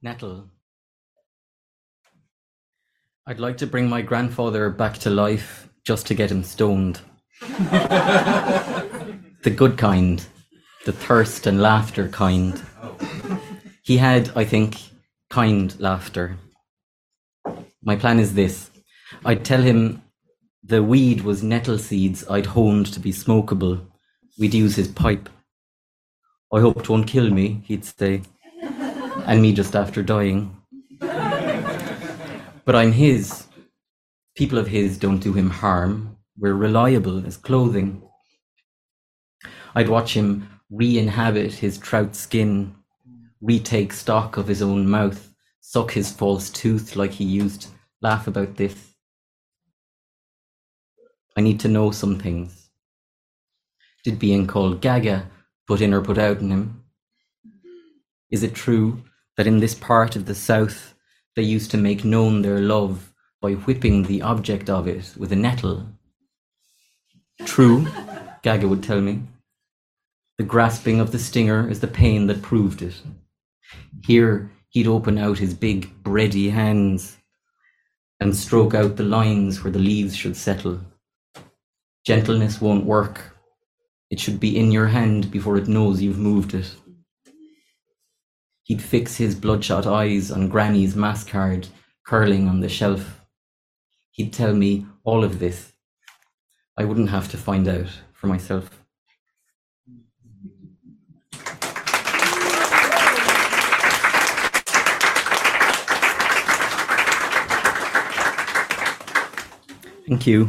Nettle. I'd like to bring my grandfather back to life just to get him stoned. The good kind, the thirst and laughter kind. He had, I think, kind laughter. My plan is this. I'd tell him the weed was nettle seeds I'd honed to be smokable. We'd use his pipe. I hope it won't kill me, he'd say, and me just after dying. But I'm his. People of his don't do him harm. We're reliable as clothing. I'd watch him re-inhabit his trout skin, retake stock of his own mouth, suck his false tooth like he used, laugh about this. I need to know some things. Did being called Gaga put in or put out in him? Is it true that in this part of the South they used to make known their love by whipping the object of it with a nettle? True, Gaga would tell me. The grasping of the stinger is the pain that proved it. Here he'd open out his big bready hands and stroke out the lines where the leaves should settle. Gentleness won't work. It should be in your hand before it knows you've moved it. He'd fix his bloodshot eyes on Granny's mass card curling on the shelf. He'd tell me all of this. I wouldn't have to find out for myself. Thank you.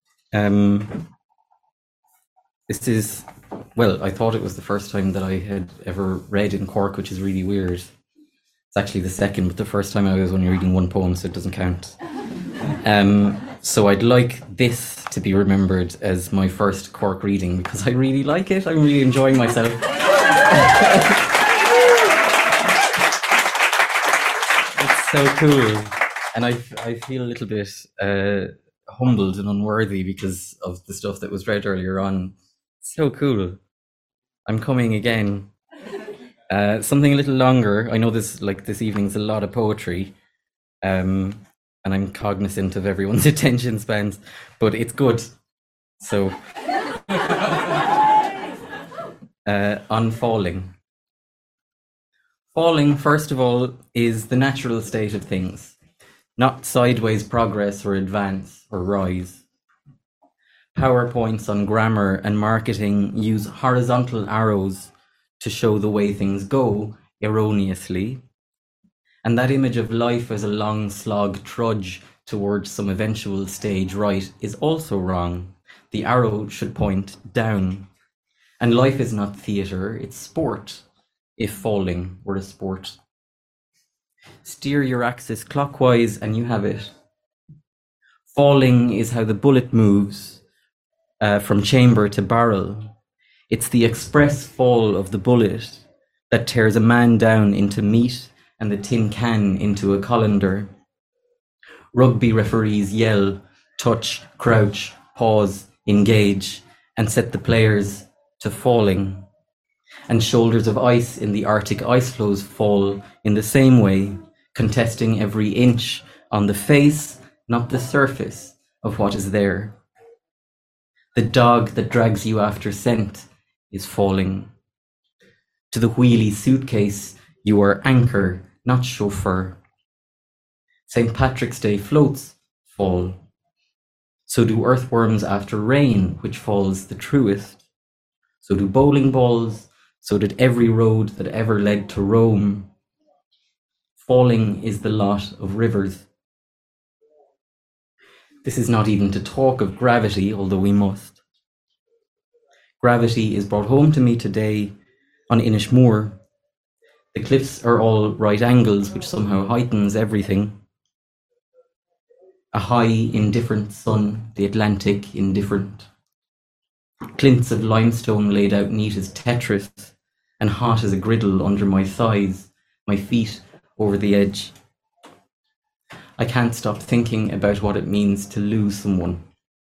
This is, well, I thought it was the first time that I had ever read in Cork, which is really weird. It's actually the second, but the first time I was only reading one poem, so it doesn't count. So I'd like this to be remembered as my first Cork reading because I really like it. I'm really enjoying myself. It's so cool. And I feel a little bit humbled and unworthy because of the stuff that was read earlier on. So cool. I'm coming again. Something a little longer. I know this evening's a lot of poetry. And I'm cognizant of everyone's attention spans, but it's good. So, on falling. Falling, first of all, is the natural state of things, not sideways progress or advance or rise. PowerPoints on grammar and marketing use horizontal arrows to show the way things go erroneously. And that image of life as a long slog trudge towards some eventual stage right is also wrong. The arrow should point down. And life is not theatre, it's sport, if falling were a sport. Steer your axis clockwise and you have it. Falling is how the bullet moves from chamber to barrel. It's the express fall of the bullet that tears a man down into meat and the tin can into a colander. Rugby referees yell, touch, crouch, pause, engage, and set the players to falling. And shoulders of ice in the Arctic ice floes fall in the same way, contesting every inch on the face, not the surface of what is there. The dog that drags you after scent is falling. To the wheelie suitcase, you are anchor, not chauffeur. St. Patrick's Day floats fall. So do earthworms after rain, which falls the truest. So do bowling balls. So did every road that ever led to Rome. Falling is the lot of rivers. This is not even to talk of gravity, although we must. Gravity is brought home to me today on Inishmore. The cliffs are all right angles, which somehow heightens everything. A high, indifferent sun, the Atlantic indifferent. Clints of limestone laid out neat as Tetris, and hot as a griddle under my thighs, my feet over the edge. I can't stop thinking about what it means to lose someone.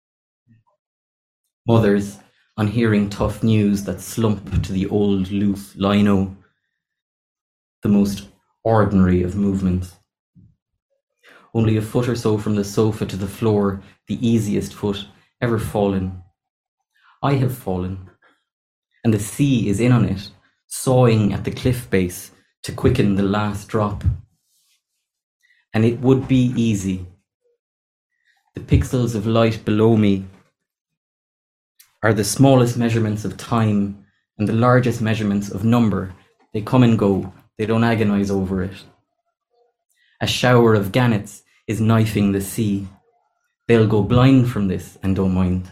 Mothers, on hearing tough news that slump to the old loose lino, the most ordinary of movement. Only a foot or so from the sofa to the floor, the easiest foot ever fallen. I have fallen, and the sea is in on it, sawing at the cliff base to quicken the last drop. And it would be easy. The pixels of light below me are the smallest measurements of time and the largest measurements of number. They come and go, they don't agonize over it. A shower of gannets is knifing the sea. They'll go blind from this and don't mind.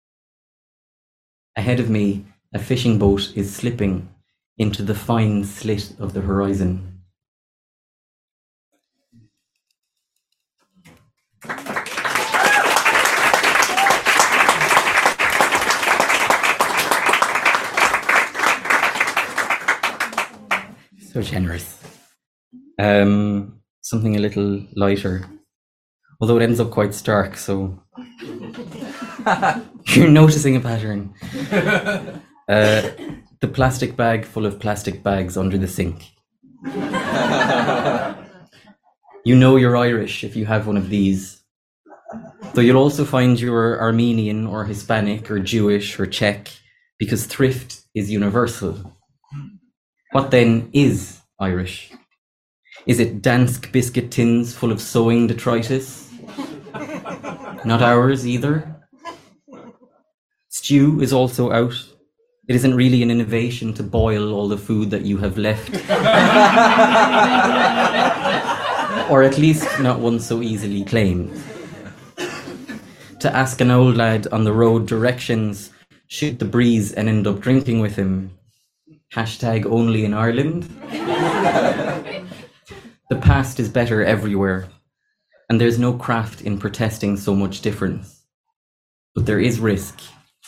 Ahead of me, a fishing boat is slipping into the fine slit of the horizon. So generous. Something a little lighter, although it ends up quite stark, so you're noticing a pattern. The plastic bag full of plastic bags under the sink. You know you're Irish if you have one of these, though you'll also find you're Armenian or Hispanic or Jewish or Czech, because thrift is universal. What then is Irish? Is it Dansk biscuit tins full of sewing detritus? Not ours either. Stew is also out. It isn't really an innovation to boil all the food that you have left. Or at least not one so easily claimed. To ask an old lad on the road directions, shoot the breeze and end up drinking with him. Hashtag only in Ireland. The past is better everywhere, and there's no craft in protesting so much difference. But there is risk.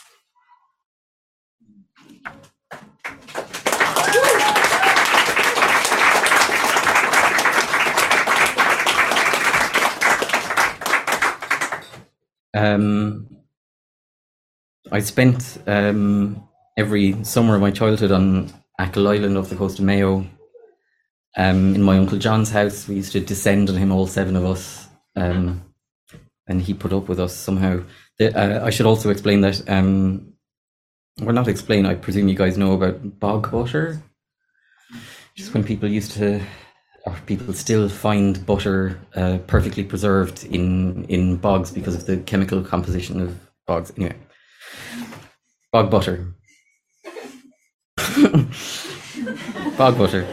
I spent every summer of my childhood on Achill Island off the coast of Mayo. In my Uncle John's house, we used to descend on him, all seven of us, and he put up with us somehow. I should also explain that, well, not explain, I presume you guys know about bog butter. Just when people used to, or people still find butter perfectly preserved in bogs because of the chemical composition of bogs. Anyway, bog butter. Bog butter.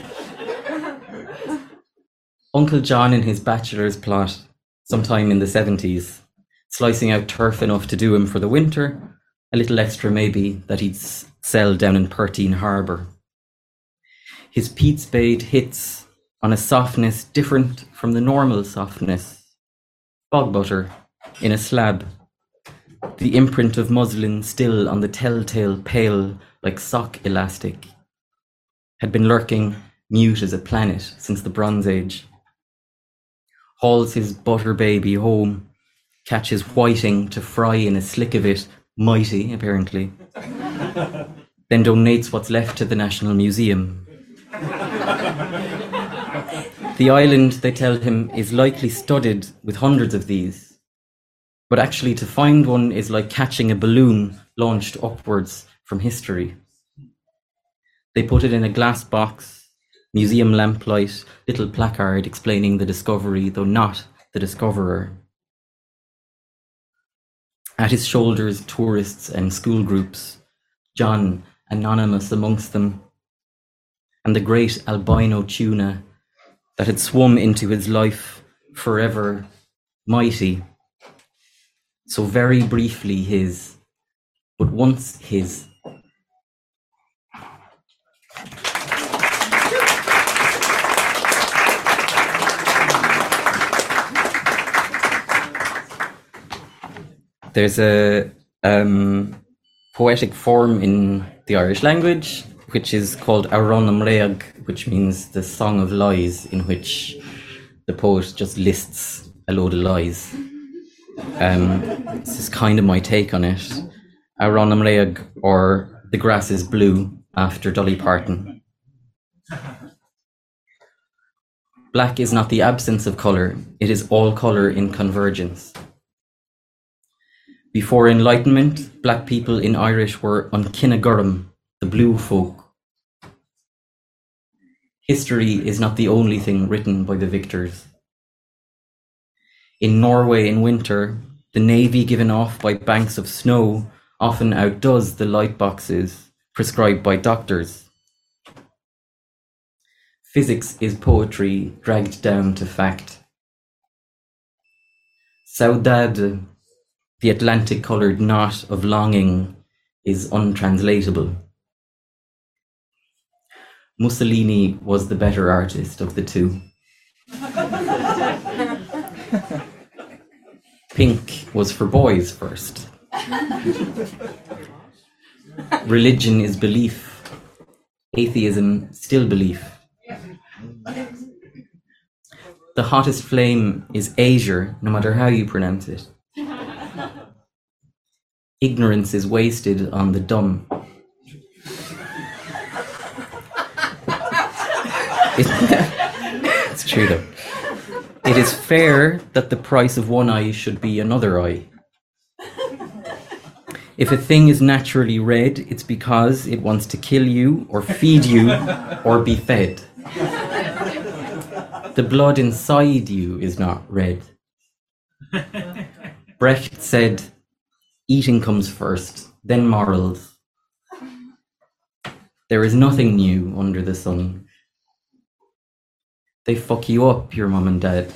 Uncle John in his bachelor's plot, sometime in the 70s, slicing out turf enough to do him for the winter, a little extra maybe that he'd sell down in Pertine Harbour. His peat spade hits on a softness different from the normal softness. Bog butter in a slab, the imprint of muslin still on the telltale pale like sock elastic, had been lurking mute as a planet since the Bronze Age. Hauls his butter baby home, catches whiting to fry in a slick of it, mighty apparently, then donates what's left to the National Museum. The island, they tell him, is likely studded with hundreds of these, but actually to find one is like catching a balloon launched upwards from history. They put it in a glass box, museum lamplight, little placard explaining the discovery, though not the discoverer. At his shoulders, tourists and school groups, John, anonymous amongst them, and the great albino tuna that had swum into his life forever, mighty, so very briefly his, but once his. There's a poetic form in the Irish language which is called Aron Amreag, which means the song of lies, in which the poet just lists a load of lies. This is kind of my take on it. Aron Amreag, or The Grass is Blue, after Dolly Parton. Black is not the absence of colour, it is all colour in convergence. Before Enlightenment, black people in Irish were an Cinnagurum, the blue folk. History is not the only thing written by the victors. In Norway in winter, the navy given off by banks of snow often outdoes the light boxes prescribed by doctors. Physics is poetry dragged down to fact. Saudade, the Atlantic-coloured knot of longing, is untranslatable. Mussolini was the better artist of the two. Pink was for boys first. Religion is belief. Atheism still belief. The hottest flame is azure, no matter how you pronounce it. Ignorance is wasted on the dumb. It's true though. It is fair that the price of one eye should be another eye. If a thing is naturally red, it's because it wants to kill you or feed you or be fed. The blood inside you is not red. Brecht said, eating comes first, then morals. There is nothing new under the sun. They fuck you up, your mum and dad.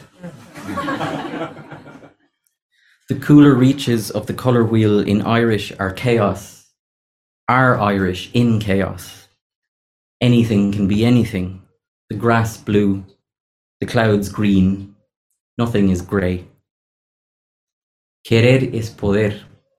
The cooler reaches of the colour wheel in Irish are chaos. Are Irish in chaos. Anything can be anything. The grass blue, the clouds green, nothing is grey. Querer es poder.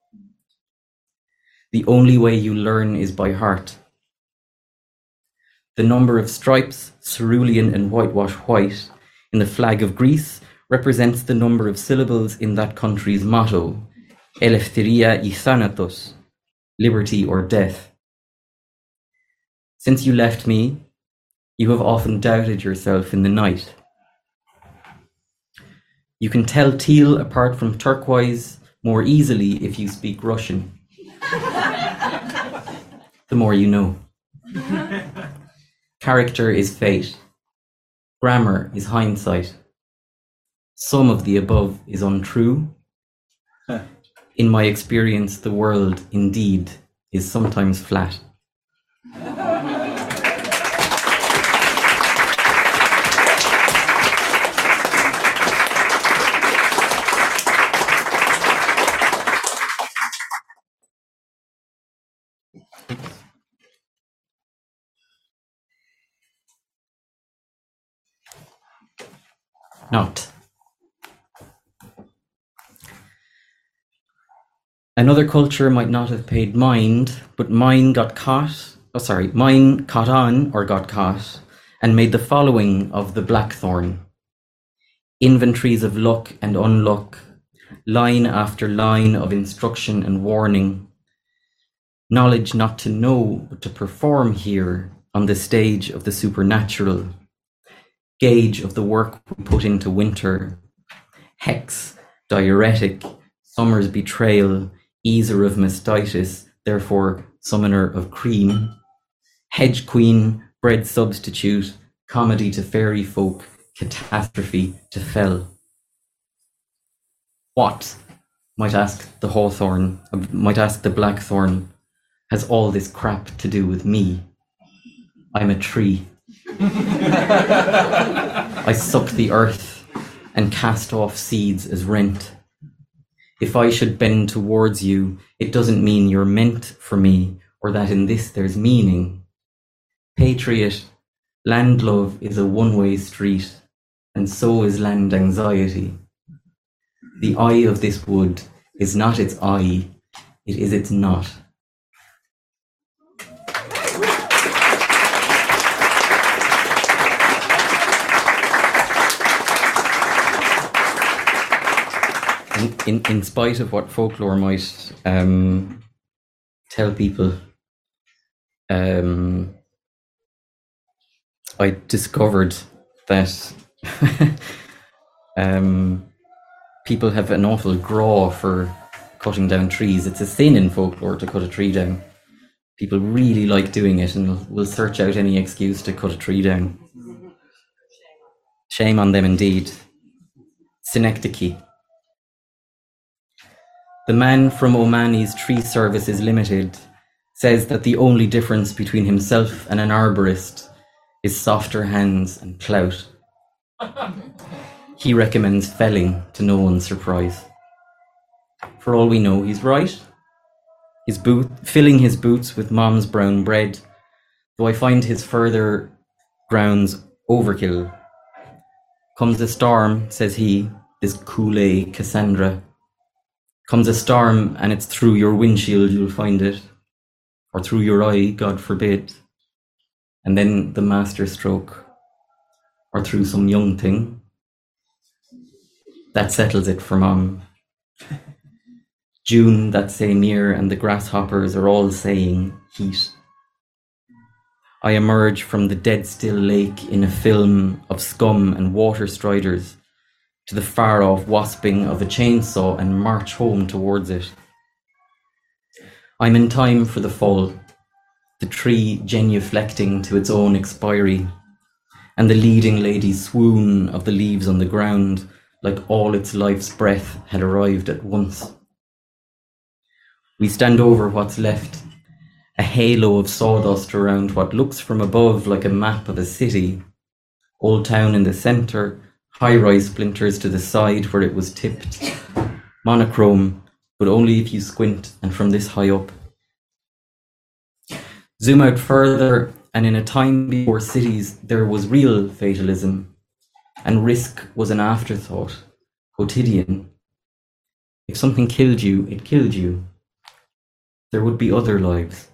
The only way you learn is by heart. The number of stripes, cerulean and whitewash white, in the flag of Greece represents the number of syllables in that country's motto, Eleftheria y Thanatos, liberty or death. Since you left me, you have often doubted yourself in the night. You can tell teal apart from turquoise more easily if you speak Russian. The more you know. Character is fate. Grammar is hindsight. Some of the above is untrue. In my experience, the world, indeed, is sometimes flat. Not. Another culture might not have paid mind, but mine caught on or got caught, and made the following of the blackthorn. Inventories of luck and unluck, line after line of instruction and warning. Knowledge not to know, but to perform here on the stage of the supernatural. Gauge of the work we put into winter. Hex, diuretic, summer's betrayal, easer of mastitis, therefore summoner of cream. Hedge queen, bread substitute, comedy to fairy folk, catastrophe to fell. What, might ask the hawthorn, might ask the blackthorn, has all this crap to do with me? I'm a tree. I suck the earth and cast off seeds as rent. If I should bend towards you, it doesn't mean you're meant for me, or that in this there's meaning. Patriot, land love is a one-way street, and so is land anxiety. The eye of this wood is not its eye, it is its knot. In spite of what folklore might tell people, I discovered that People have an awful graw for cutting down trees. It's a sin in folklore to cut a tree down. People really like doing it and will search out any excuse to cut a tree down. Shame on them indeed. Synecdoche. The man from Omani's Tree Services Limited says that the only difference between himself and an arborist is softer hands and clout. He recommends felling to no one's surprise. For all we know, he's right. Filling his boots with mom's brown bread, though I find his further grounds overkill. Comes a storm, says he, this Kool-Aid Cassandra. Comes a storm and it's through your windshield you'll find it, or through your eye, God forbid. And then the master stroke, or through some young thing. That settles it for mom. June that same year and the grasshoppers are all saying heat. I emerge from the dead still lake in a film of scum and water striders to the far off wasping of a chainsaw and march home towards it. I'm in time for the fall, the tree genuflecting to its own expiry, and the leading lady swoon of the leaves on the ground like all its life's breath had arrived at once. We stand over what's left, a halo of sawdust around what looks from above like a map of a city. Old Town in the centre, high-rise splinters to the side where it was tipped. Monochrome, but only if you squint and from this high up. Zoom out further, and in a time before cities, there was real fatalism, and risk was an afterthought, quotidian. If something killed you, it killed you. There would be other lives.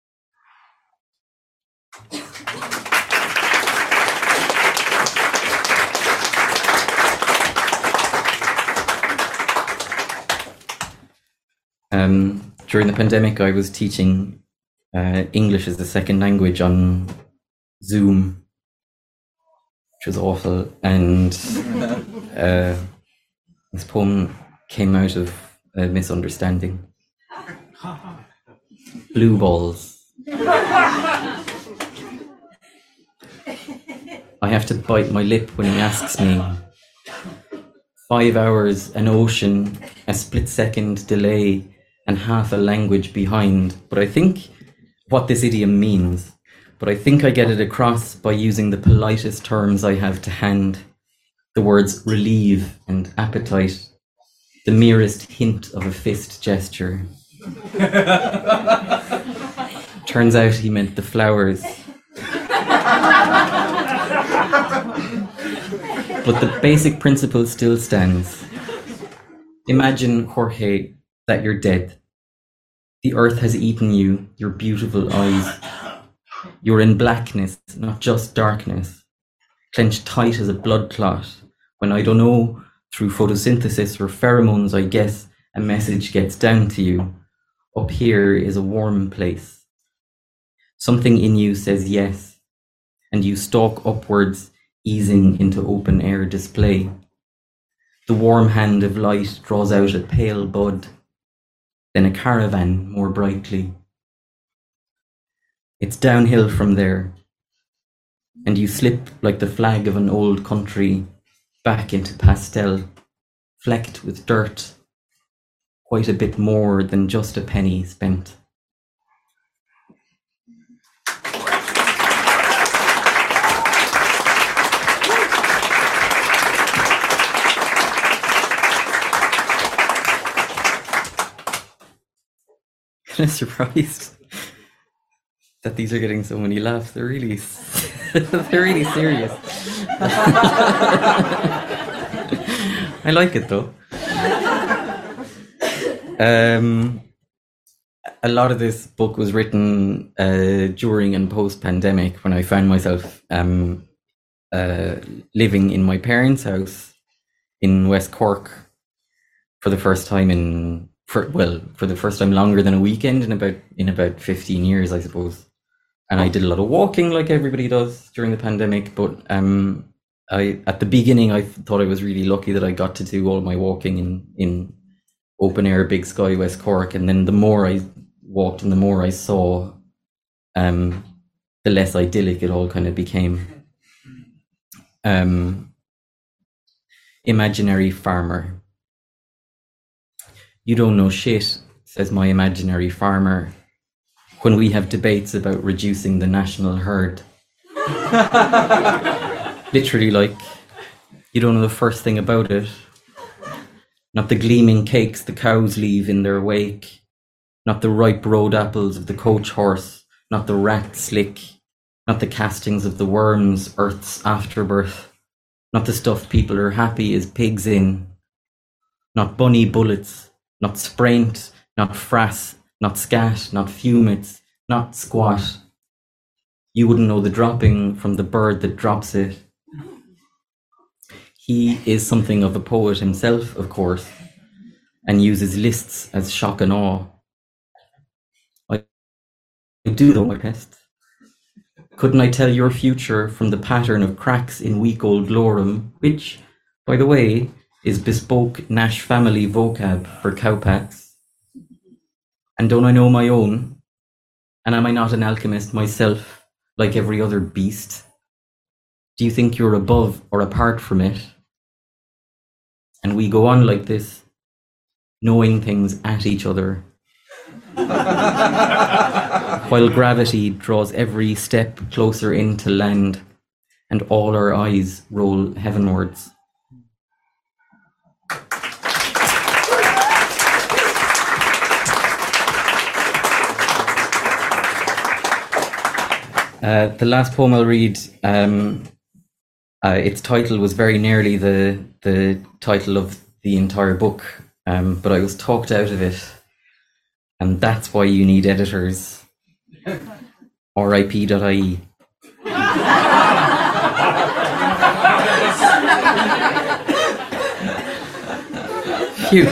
During the pandemic, I was teaching English as a second language on Zoom, which was awful. And this poem came out of a misunderstanding. Blue balls. I have to bite my lip when he asks me. 5 hours, an ocean, a split-second delay, and half a language behind. But I think what this idiom means, but I think I get it across by using the politest terms I have to hand. The words relieve and appetite, the merest hint of a fist gesture. Turns out he meant the flowers. But the basic principle still stands. Imagine, Jorge, that you're dead. The earth has eaten you, your beautiful eyes. You're in blackness, not just darkness, clenched tight as a blood clot. When I don't know, through photosynthesis or pheromones, I guess, a message gets down to you. Up here is a warm place. Something in you says yes, and you stalk upwards, easing into open air display. The warm hand of light draws out a pale bud, then a caravan more brightly. It's downhill from there, and you slip like the flag of an old country back into pastel, flecked with dirt, quite a bit more than just a penny spent. Kind of surprised that these are getting so many laughs. They're really, they're really serious. I like it though. A lot of this book was written during and post-pandemic, when I found myself living in my parents' house in West Cork for the first time for the first time longer than a weekend in about 15 years, I suppose. And I did a lot of walking like everybody does during the pandemic, but At the beginning, I thought I was really lucky that I got to do all my walking in open air, Big Sky, West Cork. And then the more I walked and the more I saw, the less idyllic it all kind of became. Imaginary farmer. You don't know shit, says my imaginary farmer, when we have debates about reducing the national herd. Literally, like, you don't know the first thing about it. Not the gleaming cakes the cows leave in their wake, not the ripe road apples of the coach horse, not the rat slick, not the castings of the worms, Earth's afterbirth, not the stuff people are happy as pigs in, not bunny bullets, not spraint, not frass, not scat, not fumets, not squat. You wouldn't know the dropping from the bird that drops it. He is something of a poet himself, of course, and uses lists as shock and awe. I do though my best. Couldn't I tell your future from the pattern of cracks in week-old lorem, which, by the way, is bespoke Nash family vocab for cowpats? And don't I know my own? And am I not an alchemist myself, like every other beast? Do you think you're above or apart from it? And we go on like this, knowing things at each other, while gravity draws every step closer into land, and all our eyes roll heavenwards. The last poem I'll read, its title was very nearly the title of the entire book, but I was talked out of it, and that's why you need editors. RIP.ie. Phew.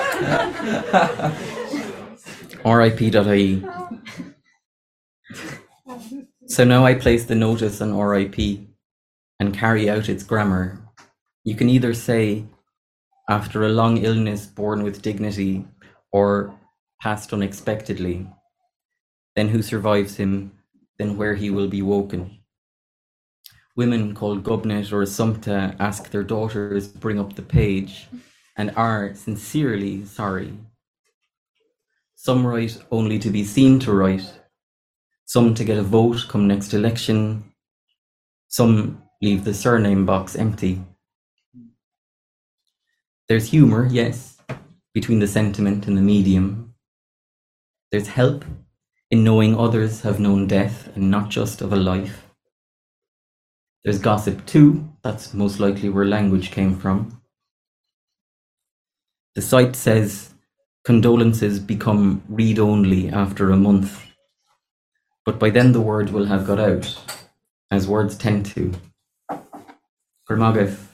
RIP.ie. So now I place the notice on RIP and carry out its grammar. You can either say, after a long illness born with dignity, or passed unexpectedly, then who survives him, then where he will be woken. Women called Gubnet or Assumpta ask their daughters to bring up the page and are sincerely sorry. Some write only to be seen to write, some to get a vote come next election, some leave the surname box empty. There's humour, yes, between the sentiment and the medium. There's help in knowing others have known death and not just of a life. There's gossip too, that's most likely where language came from. The site says condolences become read-only after a month, but by then the word will have got out, as words tend to. Gormageth.